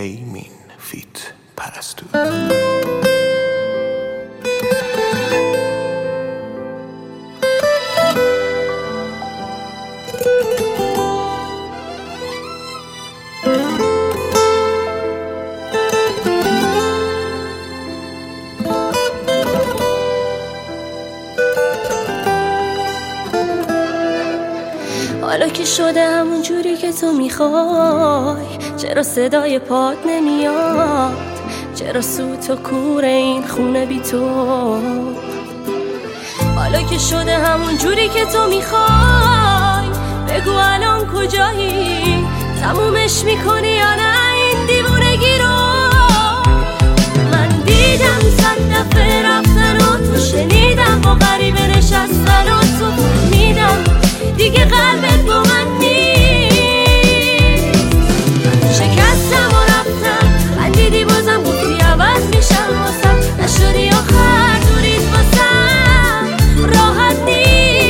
ایمین فیت پرستو. حالا که شده همون جوری که تو میخوای، چرا صدای پات نمیاد؟ چرا سوت و کور این خونه بی تو؟ حالا که شده همون جوری که تو میخوای، بگو الان کجایی؟ تمومش میکنی یا نه این دیوونگی رو؟ من دیدم 100 دفعه رفتن و تو شنیدم با غریبه نشستن و تو میدم دیگه قلبت با من نیست. شکستم و رفتم، خندیدی بازم گفتی عوض میشم واسم، نشدی آخر دوریت واسم راحت نیست.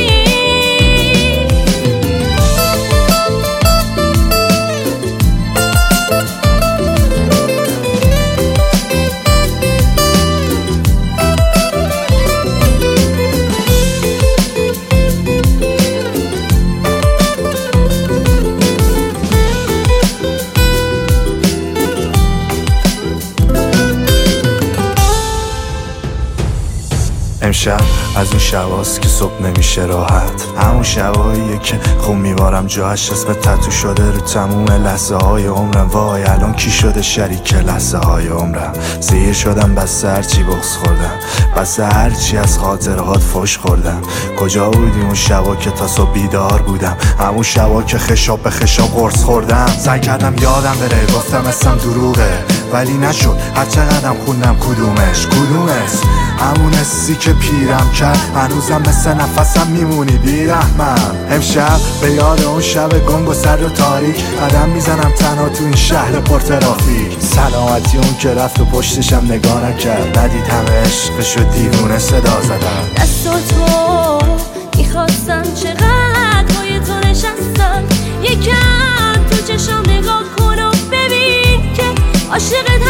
امشب از اون شباست که صبح نمیشه راحت، همون شباییه که خون میوارم جاش اسم تتو شده رو تموم لحظه های عمرم. وای الان کی شده شریک لحظه های عمرم؟ سیر شدم بس هرچی بغض خوردم، بس هرچی از خاطرهات فوش خوردم. کجا بودی اون شبا که تا صبح بیدار بودم؟ همون شبا که خشاب به خشاب قرص خوردم. سعی کردم یادم بره، گفتم اسم دروغه ولی نشد، هر چقدرم خوندم کدومش همون حسی که پیرم کرد، هنوزم مثل نفسم میمونی بیرحمم. امشب به یاد اون شب گنگ و سرد و تاریک قدم میزنم تنها تو این شهر پرترافیک. سلامتی اون که رفت و پشتشم نگاه نکرد، ندید همه عشقشو دیوونه صدا زدم. دستاتو میخواستم چقدر پای تو نشستم، یکم تو چشم نگاه کن و ببین که عاشق